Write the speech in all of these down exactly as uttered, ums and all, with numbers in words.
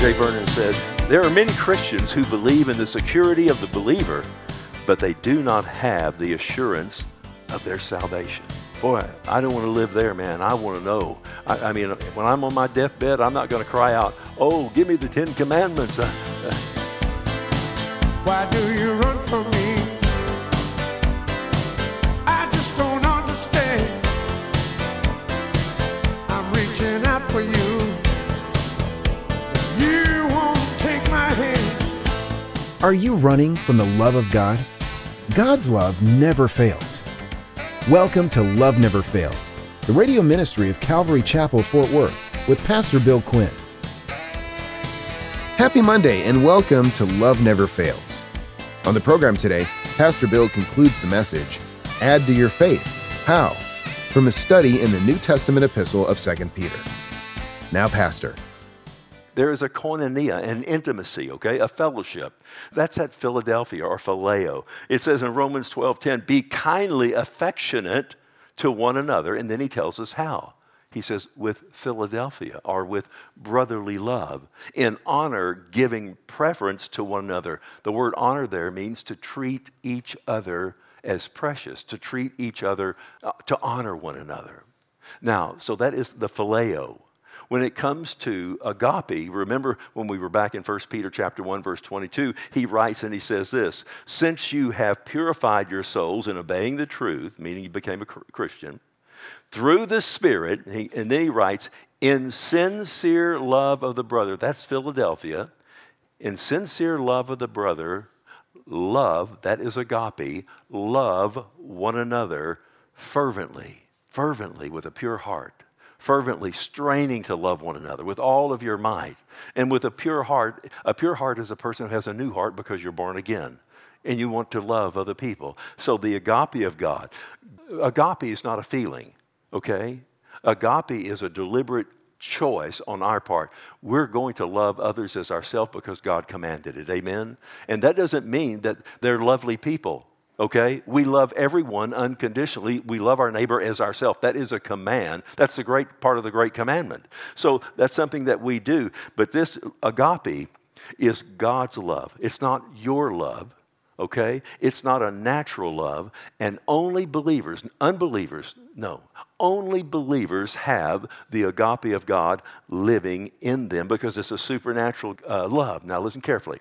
J. Vernon said, there are many Christians who believe in the security of the believer, but they do not have the assurance of their salvation. Boy, I don't want to live there, man. I want to know. I, I mean, when I'm on my deathbed, I'm not going to cry out, oh, give me the Ten Commandments. Why do you run from me? I just don't understand. I'm reaching out for you. You won't take my hand. Are you running from the love of God? God's love never fails. Welcome to Love Never Fails, the radio ministry of Calvary Chapel, Fort Worth, with Pastor Bill Quinn. Happy Monday and welcome to Love Never Fails. On the program today, Pastor Bill concludes the message, Add to Your Faith. How? From a study in the New Testament epistle of Second Peter. Now, Pastor. There is a koinonia, an intimacy, okay, a fellowship. That's at Philadelphia, or phileo. It says in Romans twelve ten, be kindly affectionate to one another. And then he tells us how. He says, with Philadelphia, or with brotherly love, in honor, giving preference to one another. The word honor there means to treat each other as precious, to treat each other, uh, to honor one another. Now, so that is the phileo. When it comes to agape, remember when we were back in First Peter chapter one, verse twenty-two, he writes and he says this, since you have purified your souls in obeying the truth, meaning you became a Christian, through the Spirit, he, and then he writes, in sincere love of the brother, that's Philadelphia, in sincere love of the brother, love, that is agape, love one another fervently, fervently with a pure heart. Fervently straining to love one another with all of your might. And with a pure heart, a pure heart is a person who has a new heart because you're born again and you want to love other people. So the agape of God, agape is not a feeling, okay? Agape is a deliberate choice on our part. We're going to love others as ourselves because God commanded it, amen? And that doesn't mean that they're lovely people. Okay, we love everyone unconditionally. We love our neighbor as ourselves. That is a command. That's the great part of the great commandment. So that's something that we do. But this agape is God's love. It's not your love, okay? It's not a natural love. And only believers, unbelievers, no, only believers have the agape of God living in them because it's a supernatural uh, love. Now listen carefully.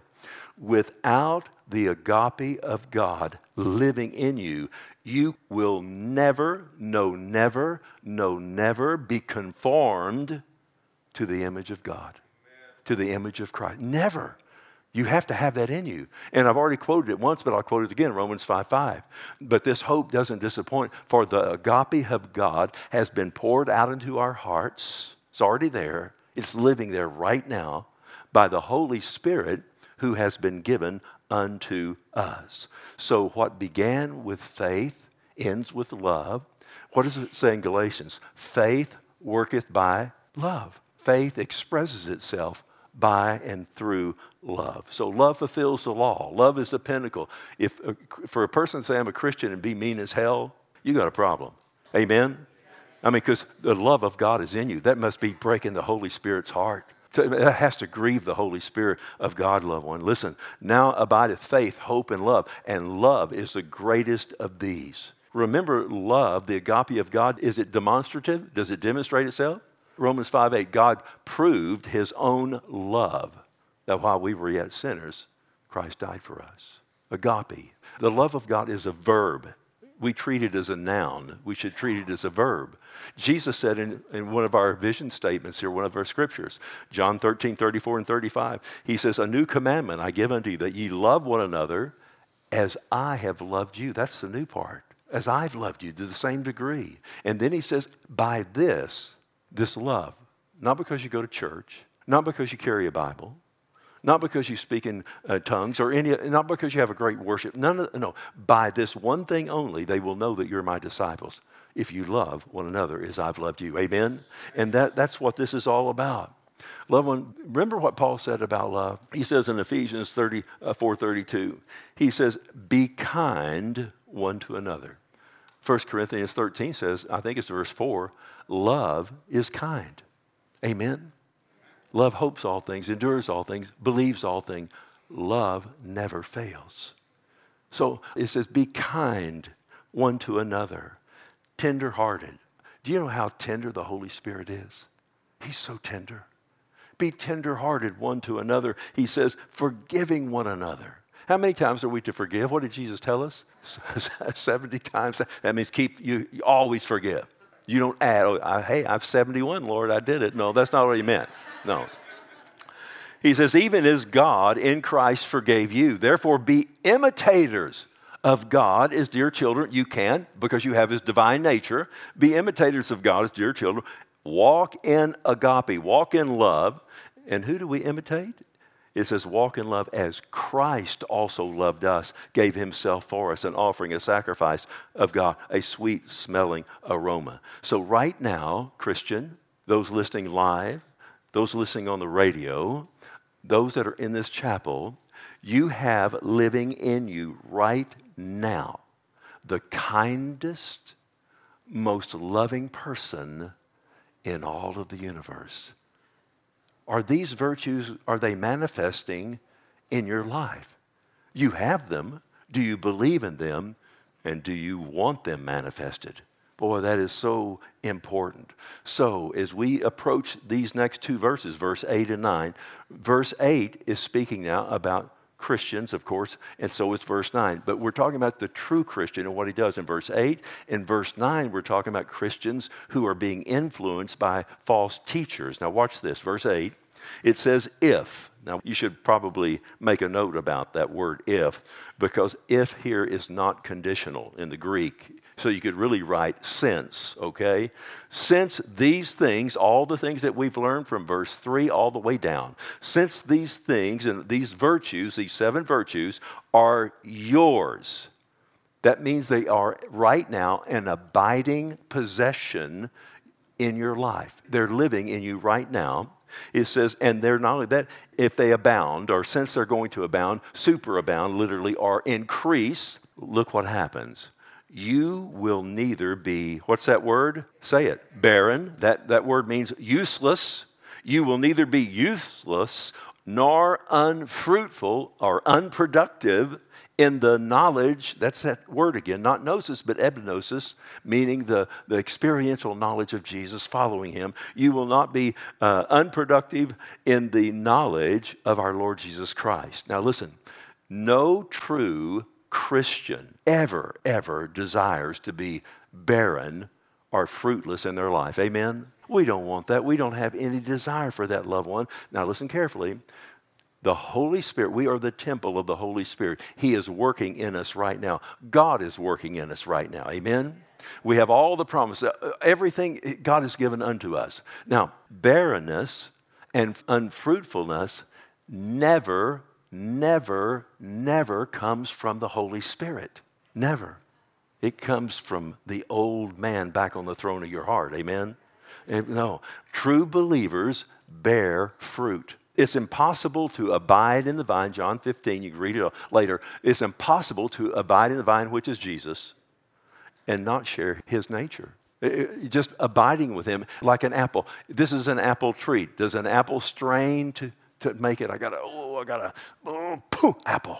Without the agape of God living in you, you will never, no never, no never be conformed to the image of God, Amen. To the image of Christ. Never. You have to have that in you. And I've already quoted it once, but I'll quote it again, Romans five five. But this hope doesn't disappoint, for the agape of God has been poured out into our hearts. It's already there. It's living there right now by the Holy Spirit who has been given unto us. So what began with faith ends with love. What does it say in Galatians? Faith worketh by love. Faith expresses itself by and through love. So love fulfills the law. Love is the pinnacle. If uh, for a person to say I'm a Christian and be mean as hell, you got a problem. Amen? I mean, because the love of God is in you. That must be breaking the Holy Spirit's heart. That has to grieve the Holy Spirit of God, loved one. Listen, now abideth faith, hope, and love. And love is the greatest of these. Remember, love, the agape of God, is it demonstrative? Does it demonstrate itself? Romans five eight, God proved his own love, that while we were yet sinners, Christ died for us. Agape. The love of God is a verb. We treat it as a noun. We should treat it as a verb. Jesus said in, in one of our vision statements here, one of our scriptures, John thirteen, thirty-four and thirty-five, he says, a new commandment I give unto you, that ye love one another as I have loved you. That's the new part. As I've loved you to the same degree. And then he says, by this, this love, not because you go to church, not because you carry a Bible, not because you speak in uh, tongues or any, not because you have a great worship. None of, no, by this one thing only, they will know that you're my disciples. If you love one another as I've loved you. Amen? And that, that's what this is all about. Love one, remember what Paul said about love? He says in Ephesians thirty, uh, four thirty-two, he says, be kind one to another. First Corinthians thirteen says, I think it's verse four, love is kind. Amen? Love hopes all things, endures all things, believes all things. Love never fails. So it says, be kind one to another, tender-hearted. Do you know how tender the Holy Spirit is? He's so tender. Be tender-hearted one to another. He says, forgiving one another. How many times are we to forgive? What did Jesus tell us? seventy times. That means keep you, you always forgive. You don't add, oh, I, hey, I've seventy-one, Lord, I did it. No, that's not what he meant. No. He says, even as God in Christ forgave you, therefore be imitators of God as dear children. You can, because you have his divine nature. Be imitators of God as dear children. Walk in agape, walk in love. And who do we imitate? It says, walk in love as Christ also loved us, gave himself for us, an offering, a sacrifice of God, a sweet smelling aroma. So right now, Christian, those listening live, those listening on the radio, those that are in this chapel, you have living in you right now the kindest, most loving person in all of the universe. Are these virtues, are they manifesting in your life? You have them. Do you believe in them? And do you want them manifested? Boy, that is so important. So as we approach these next two verses, verse eight and nine, verse eight is speaking now about Christians, of course, and so is verse nine. But we're talking about the true Christian and what he does in verse eight. In verse nine, we're talking about Christians who are being influenced by false teachers. Now watch this, verse eight. It says, if. Now you should probably make a note about that word if, because if here is not conditional in the Greek. So you could really write since, okay? Since these things, all the things that we've learned from verse three all the way down, since these things and these virtues, these seven virtues, are yours, that means they are right now an abiding possession in your life. They're living in you right now. It says, and they're not only that, if they abound, or since they're going to abound, superabound, literally, or increase, look what happens. You will neither be, what's that word? Say it. Barren. That, that word means useless. You will neither be useless nor unfruitful or unproductive in the knowledge, that's that word again, not gnosis, but epignosis, meaning the, the experiential knowledge of Jesus, following him. You will not be uh, unproductive in the knowledge of our Lord Jesus Christ. Now listen, no true Christian ever, ever desires to be barren or fruitless in their life. Amen? We don't want that. We don't have any desire for that, loved one. Now listen carefully. The Holy Spirit, we are the temple of the Holy Spirit. He is working in us right now. God is working in us right now. Amen? We have all the promises. Everything God has given unto us. Now, barrenness and unfruitfulness never, never, never comes from the Holy Spirit. Never. It comes from the old man back on the throne of your heart. Amen? No. True believers bear fruit. It's impossible to abide in the vine, John fifteen, you can read it later. It's impossible to abide in the vine, which is Jesus, and not share his nature. It, it, just abiding with him like an apple. This is an apple tree. Does an apple strain to, to make it? I got to, oh, I got to, oh, pooh, apple.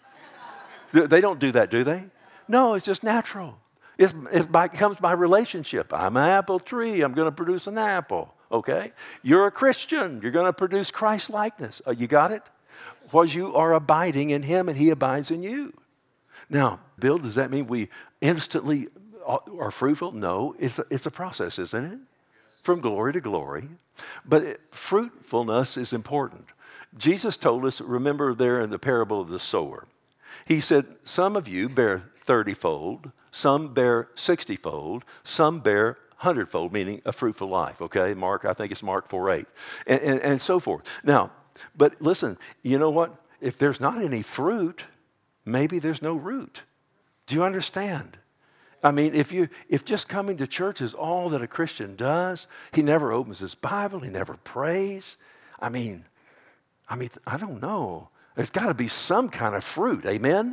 They don't do that, do they? No, it's just natural. It, it by, comes by relationship. I'm an apple tree. I'm going to produce an apple. Okay? You're a Christian. You're going to produce Christ-likeness. Uh, you got it? Was you are abiding in him and he abides in you. Now, Bill, does that mean we instantly are fruitful? No, it's a, it's a process, isn't it? From glory to glory. But it, fruitfulness is important. Jesus told us, remember there in the parable of the sower, he said, some of you bear thirty-fold, some bear sixty-fold, some bear hundredfold, meaning a fruitful life, okay? Mark, I think it's Mark four eight, and, and, and so forth. Now, but listen, you know what? If there's not any fruit, maybe there's no root. Do you understand? I mean, if you if just coming to church is all that a Christian does, he never opens his Bible, he never prays. I mean, I mean, I don't know. There's got to be some kind of fruit, amen?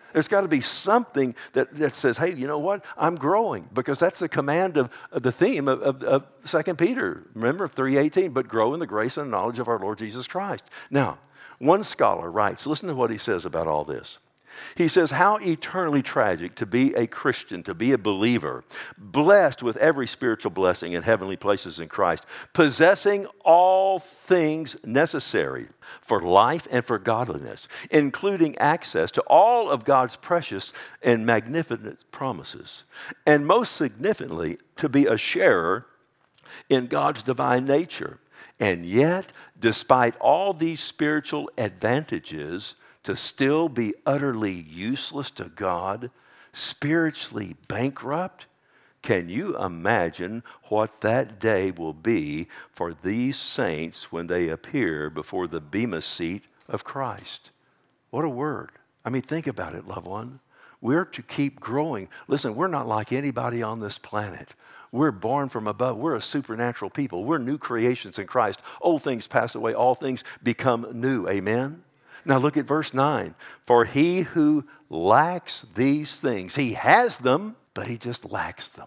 There's got to be something that, that says, hey, you know what? I'm growing, because that's the command of, of the theme of, of, of Second Peter. Remember, three eighteen, but grow in the grace and knowledge of our Lord Jesus Christ. Now, one scholar writes, listen to what he says about all this. He says, how eternally tragic to be a Christian, to be a believer, blessed with every spiritual blessing in heavenly places in Christ, possessing all things necessary for life and for godliness, including access to all of God's precious and magnificent promises, and most significantly, to be a sharer in God's divine nature. And yet, despite all these spiritual advantages, to still be utterly useless to God, spiritually bankrupt? Can you imagine what that day will be for these saints when they appear before the bema seat of Christ? What a word. I mean, think about it, loved one. We're to keep growing. Listen, we're not like anybody on this planet. We're born from above. We're a supernatural people. We're new creations in Christ. Old things pass away. All things become new. Amen? Now look at verse nine. For he who lacks these things, he has them, but he just lacks them.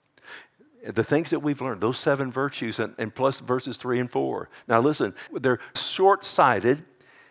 The things that we've learned, those seven virtues, and, and plus verses three and four. Now listen, they're short-sighted,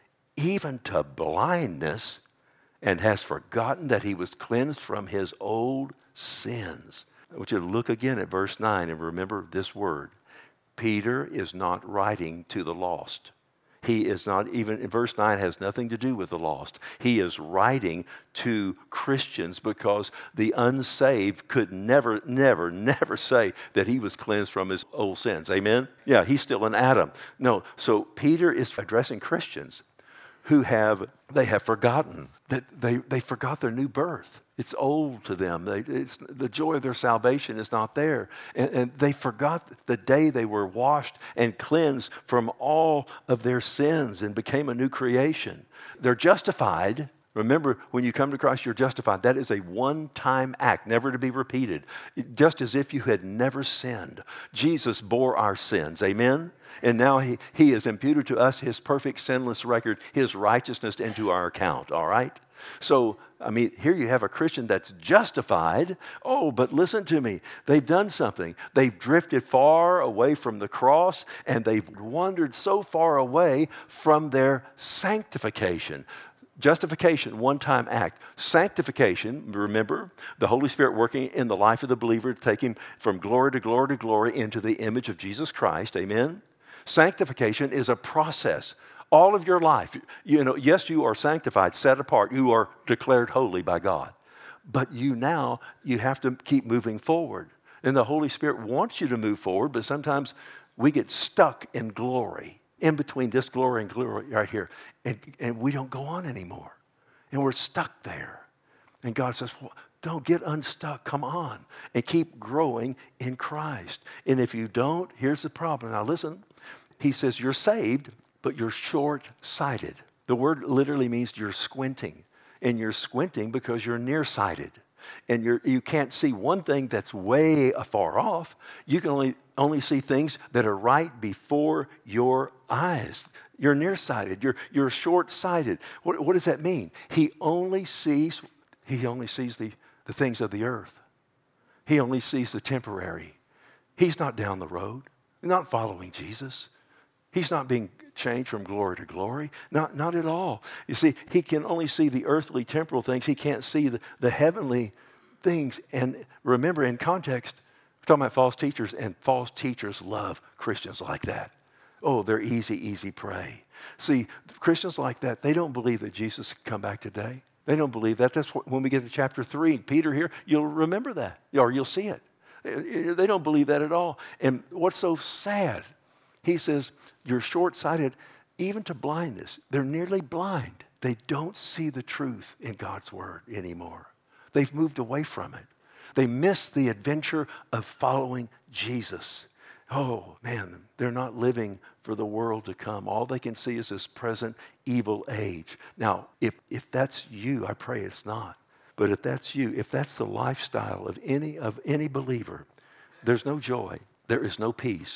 even to blindness, and has forgotten that he was cleansed from his old sins. I want you to look again at verse nine and remember this word. Peter is not writing to the lost. He is not even, in verse nine has nothing to do with the lost. He is writing to Christians because the unsaved could never, never, never say that he was cleansed from his old sins. Amen? Yeah, he's still an Adam. No, so Peter is addressing Christians who have, they have forgotten that they, they forgot their new birth. It's old to them. They, it's, the joy of their salvation is not there. And, and they forgot the day they were washed and cleansed from all of their sins and became a new creation. They're justified. Remember, when you come to Christ, you're justified. That is a one-time act, never to be repeated. Just as if you had never sinned. Jesus bore our sins. Amen? And now he, he has imputed to us his perfect sinless record, his righteousness into our account. All right? So, I mean, here you have a Christian that's justified. Oh, but listen to me. They've done something. They've drifted far away from the cross, and they've wandered so far away from their sanctification. Justification, one-time act. Sanctification, remember, the Holy Spirit working in the life of the believer, taking from glory to glory to glory into the image of Jesus Christ. Amen? Sanctification is a process. All of your life, you know, yes, you are sanctified, set apart. You are declared holy by God. But you now, you have to keep moving forward. And the Holy Spirit wants you to move forward, but sometimes we get stuck in glory, in between this glory and glory right here. And, and we don't go on anymore. And we're stuck there. And God says, well, don't get unstuck. Come on. And keep growing in Christ. And if you don't, here's the problem. Now listen, he says you're saved, but you're short-sighted. The word literally means you're squinting. And you're squinting because you're nearsighted. And you're, you can't see one thing that's way afar off. You can only, only see things that are right before your eyes. You're nearsighted. You're, you're short-sighted. What, what does that mean? He only sees, he only sees the, the things of the earth. He only sees the temporary. He's not down the road. He's not following Jesus. He's not being changed from glory to glory. Not, not at all. You see, he can only see the earthly, temporal things. He can't see the, the heavenly things. And remember, in context, we're talking about false teachers, and false teachers love Christians like that. Oh, they're easy, easy prey. See, Christians like that, they don't believe that Jesus can come back today. They don't believe that. That's what, when we get to chapter three, Peter here, you'll remember that, or you'll see it. They don't believe that at all. And what's so sad, he says, you're short-sighted even to blindness. They're nearly blind. They don't see the truth in God's word anymore. They've moved away from it. They miss the adventure of following Jesus. Oh, man, they're not living for the world to come. All they can see is this present evil age. Now, if, if that's you, I pray it's not. But if that's you, if that's the lifestyle of any of any believer, there's no joy. There is no peace.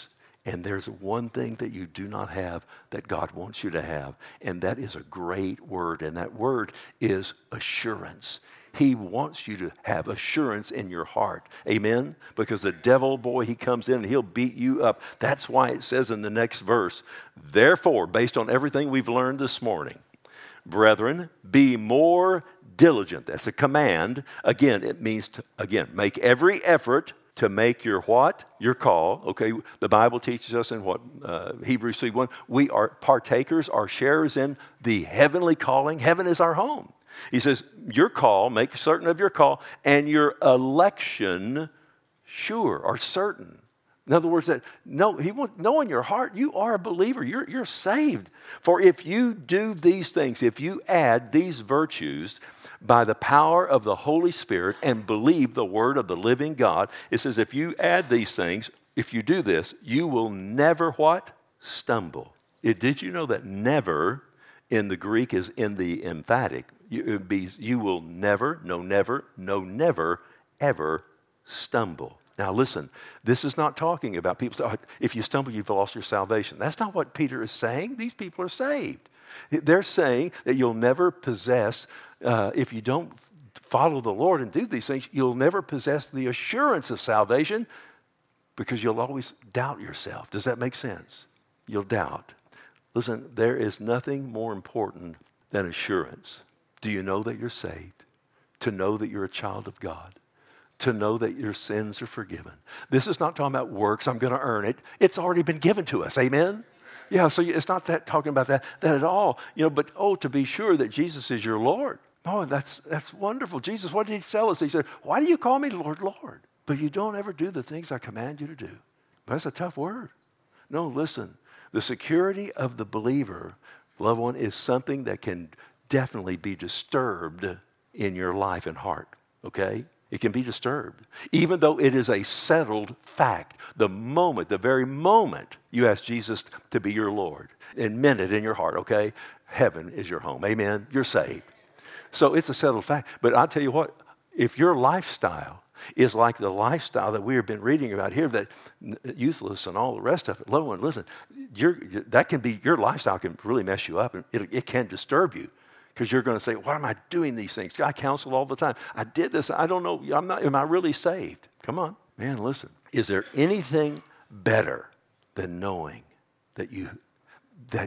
And there's one thing that you do not have that God wants you to have, and that is a great word, and that word is assurance. He wants you to have assurance in your heart. Amen? Because the devil, boy, he comes in and he'll beat you up. That's why it says in the next verse, therefore, based on everything we've learned this morning, brethren, be more diligent. That's a command. Again, it means to, again, make every effort to make your what? Your call. Okay, the Bible teaches us in what? Uh, Hebrews three one, we are partakers, our sharers in the heavenly calling. Heaven is our home. He says, your call, make certain of your call, and your election sure or certain. In other words, that no, he wants, know in your heart you are a believer. You're, you're saved. For if you do these things, if you add these virtues by the power of the Holy Spirit and believe the word of the living God, it says if you add these things, if you do this, you will never what? Stumble. It, did you know that never in the Greek is in the emphatic? You, it would be, you will never, no never, no never, ever stumble. Now listen, this is not talking about people say, oh, if you stumble, you've lost your salvation. That's not what Peter is saying. These people are saved. They're saying that you'll never possess, uh, if you don't follow the Lord and do these things, you'll never possess the assurance of salvation because you'll always doubt yourself. Does that make sense? You'll doubt. Listen, there is nothing more important than assurance. Do you know that you're saved? To know that you're a child of God? To know that your sins are forgiven. This is not talking about works, I'm going to earn it. It's already been given to us, amen? Yeah, so it's not that talking about that, that at all. You know, but oh, to be sure that Jesus is your Lord. Oh, that's, that's wonderful. Jesus, what did he tell us? He said, why do you call me Lord, Lord? But you don't ever do the things I command you to do. That's a tough word. No, listen, the security of the believer, loved one, is something that can definitely be disturbed in your life and heart, okay? It can be disturbed, even though it is a settled fact. The moment, the very moment you ask Jesus to be your Lord and meant it in your heart, okay, heaven is your home. Amen? You're saved. So it's a settled fact. But I'll tell you what, if your lifestyle is like the lifestyle that we have been reading about here, that Youthless and all the rest of it, loved one, listen, you're, that can be, your lifestyle can really mess you up, and it, it can disturb you. Because you're going to say, why am I doing these things? I counsel all the time. I did this. I don't know. I'm not, am I really saved? Come on. Man, listen. Is there anything better than knowing that you, that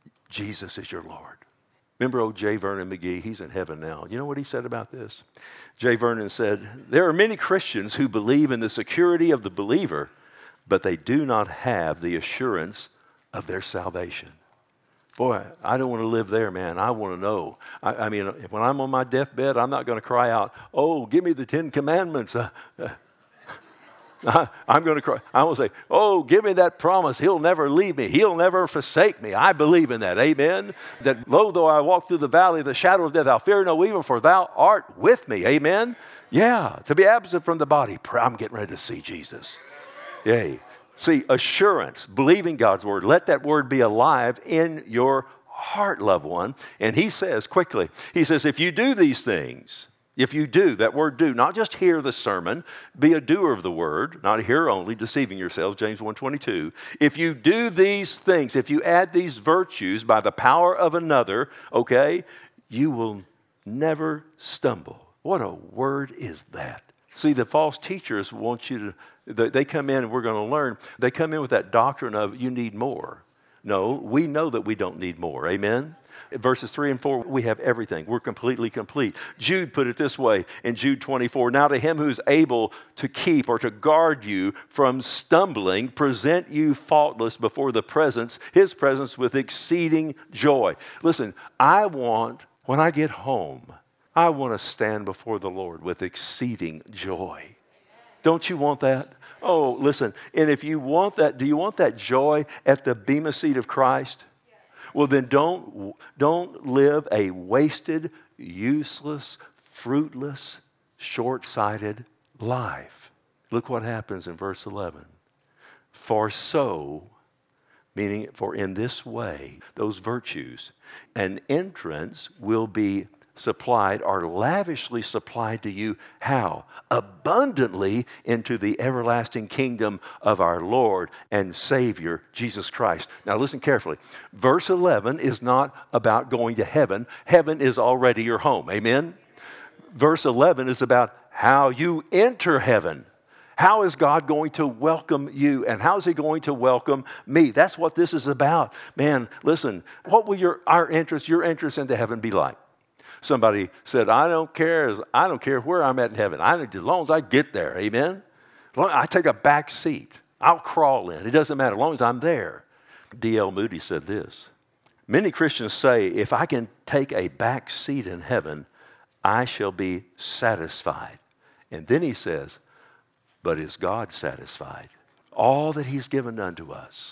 Jesus is your Lord? Remember old J. Vernon McGee? He's in heaven now. You know what he said about this? J. Vernon said, there are many Christians who believe in the security of the believer, but they do not have the assurance of their salvation. Boy, I don't want to live there, man. I want to know. I, I mean, when I'm on my deathbed, I'm not going to cry out, oh, give me the Ten Commandments. Uh, uh, I, I'm going to cry. I will say, oh, give me that promise. He'll never leave me. He'll never forsake me. I believe in that. Amen. That, lo, though I walk through the valley of the shadow of death, I'll fear no evil, for thou art with me. Amen. Yeah, to be absent from the body. I'm getting ready to see Jesus. Yay. See, assurance, believing God's word. Let that word be alive in your heart, loved one. And he says quickly, he says, if you do these things, if you do, that word do, not just hear the sermon, be a doer of the word, not a hearer only, deceiving yourselves, James one twenty-two. If you do these things, if you add these virtues by the power of another, okay, you will never stumble. What a word is that? See, the false teachers want you to, they come in and we're going to learn, they come in with that doctrine of you need more. No, we know that we don't need more. Amen? Verses three and four, we have everything. We're completely complete. Jude put it this way in Jude twenty-four, now to him who's able to keep or to guard you from stumbling, present you faultless before the presence, his presence with exceeding joy. Listen, I want, when I get home, I want to stand before the Lord with exceeding joy. Don't you want that? Oh, listen, and if you want that, do you want that joy at the bema seat of Christ? Yes. Well, then don't, don't live a wasted, useless, fruitless, short-sighted life. Look what happens in verse eleven. For so, meaning for in this way, those virtues, an entrance will be supplied or lavishly supplied to you. How? Abundantly into the everlasting kingdom of our Lord and Savior, Jesus Christ. Now listen carefully. Verse eleven is not about going to heaven. Heaven is already your home. Amen? Verse eleven is about how you enter heaven. How is God going to welcome you? And how is he going to welcome me? That's what this is about. Man, listen, what will your our interest, your interest into heaven be like? Somebody said, I don't care. I don't care where I'm at in heaven. I, as long as I get there, amen? I take a back seat. I'll crawl in. It doesn't matter as long as I'm there. D L Moody said this. Many Christians say, if I can take a back seat in heaven, I shall be satisfied. And then he says, but is God satisfied? All that he's given unto us,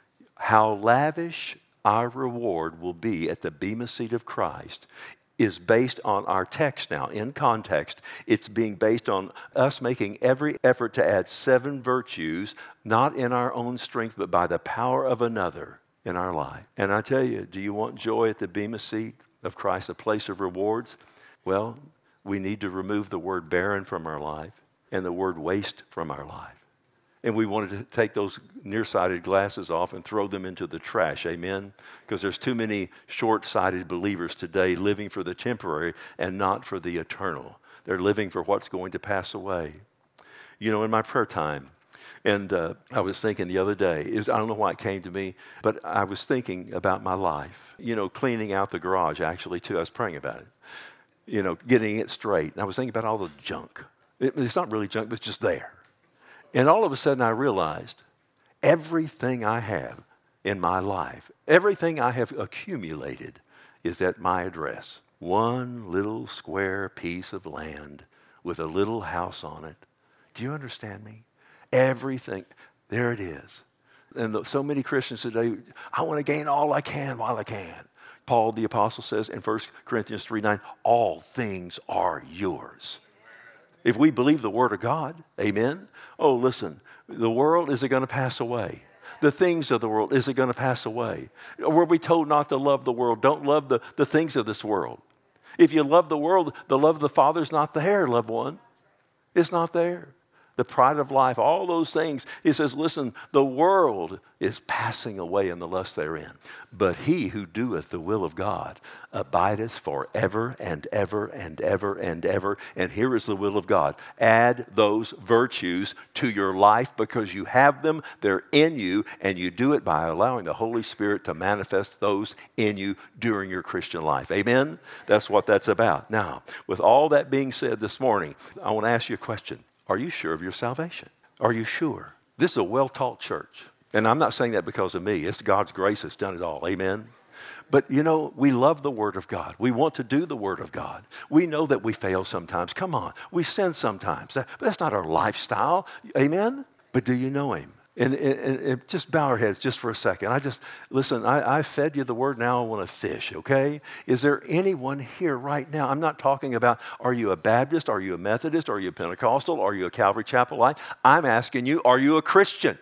how lavish our reward will be at the bema seat of Christ, is based on our text now. In context, it's being based on us making every effort to add seven virtues, not in our own strength, but by the power of another in our life. And I tell you, do you want joy at the bema seat of Christ, a place of rewards? Well, we need to remove the word barren from our life and the word waste from our life. And we wanted to take those nearsighted glasses off and throw them into the trash, amen? Because there's too many short-sighted believers today living for the temporary and not for the eternal. They're living for what's going to pass away. You know, in my prayer time, and uh, I was thinking the other day, it was, I don't know why it came to me, but I was thinking about my life. You know, cleaning out the garage, actually, too. I was praying about it. You know, getting it straight. And I was thinking about all the junk. It, it's not really junk, but it's just there. And all of a sudden I realized everything I have in my life, everything I have accumulated is at my address. One little square piece of land with a little house on it. Do you understand me? Everything, there it is. And the, so many Christians today, I want to gain all I can while I can. Paul the Apostle says in First Corinthians three nine, all things are yours. If we believe the Word of God, amen? Oh, listen, the world, is it going to pass away? The things of the world, is it going to pass away? Were we told not to love the world? Don't love the, the things of this world. If you love the world, the love of the Father's not there, loved one. It's not there. The pride of life, all those things. He says, listen, the world is passing away in the lust therein. But he who doeth the will of God abideth forever and ever and ever and ever. And here is the will of God. Add those virtues to your life because you have them. They're in you. And you do it by allowing the Holy Spirit to manifest those in you during your Christian life. Amen? That's what that's about. Now, with all that being said this morning, I want to ask you a question. Are you sure of your salvation? Are you sure? This is a well-taught church. And I'm not saying that because of me. It's God's grace that's done it all. Amen? But, you know, we love the Word of God. We want to do the Word of God. We know that we fail sometimes. Come on. We sin sometimes. But that's not our lifestyle. Amen? But do you know Him? And, and, and just bow our heads just for a second. I just, listen, I, I fed you the Word, now I want to fish, okay? Is there anyone here right now? I'm not talking about, are you a Baptist? Are you a Methodist? Are you a Pentecostal? Are you a Calvary Chapelite? I'm asking you, are you a Christian?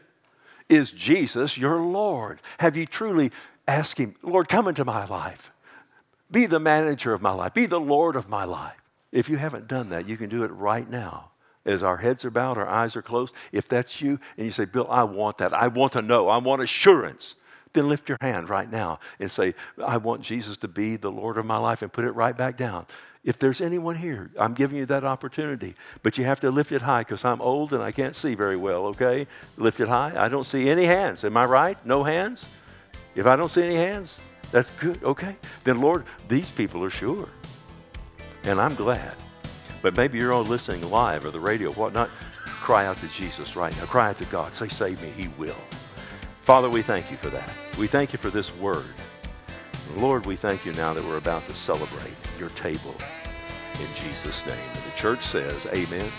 Is Jesus your Lord? Have you truly asked Him, Lord, come into my life. Be the manager of my life. Be the Lord of my life. If you haven't done that, you can do it right now. As our heads are bowed, our eyes are closed. If that's you and you say, Bill, I want that. I want to know. I want assurance. Then lift your hand right now and say, I want Jesus to be the Lord of my life, and put it right back down. If there's anyone here, I'm giving you that opportunity. But you have to lift it high because I'm old and I can't see very well, okay? Lift it high. I don't see any hands. Am I right? No hands? If I don't see any hands, that's good, okay? Then, Lord, these people are sure. And I'm glad. But maybe you're all listening live or the radio, whatnot. Cry out to Jesus right now. Cry out to God. Say, save me. He will. Father, we thank you for that. We thank you for this word. Lord, we thank you now that we're about to celebrate your table in Jesus' name. And the church says, amen.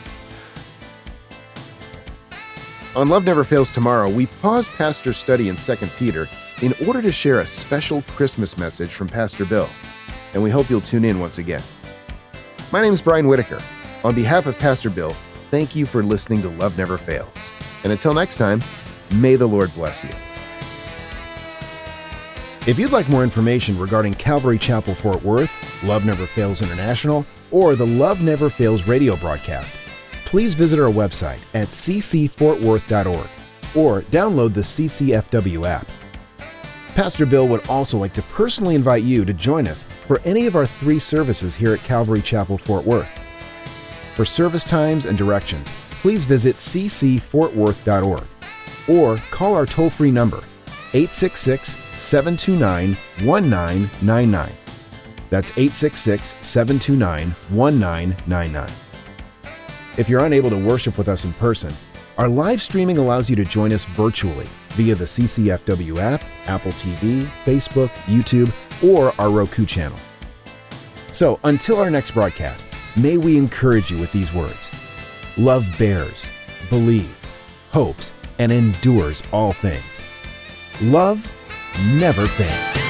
On Love Never Fails tomorrow, we pause Pastor's study in Second Peter in order to share a special Christmas message from Pastor Bill. And we hope you'll tune in once again. My name is Brian Whitaker. On behalf of Pastor Bill, thank you for listening to Love Never Fails. And until next time, may the Lord bless you. If you'd like more information regarding Calvary Chapel Fort Worth, Love Never Fails International, or the Love Never Fails radio broadcast, please visit our website at c c fort worth dot org or download the C C F W app. Pastor Bill would also like to personally invite you to join us for any of our three services here at Calvary Chapel, Fort Worth. For service times and directions, please visit c c fort worth dot org or call our toll-free number, eight six six, seven two nine, one nine nine nine. That's eight six six, seven two nine, one nine nine nine. If you're unable to worship with us in person, our live streaming allows you to join us virtually via the C C F W app, Apple T V, Facebook, YouTube, or our Roku channel. So until our next broadcast, may we encourage you with these words. Love bears, believes, hopes, and endures all things. Love never fails.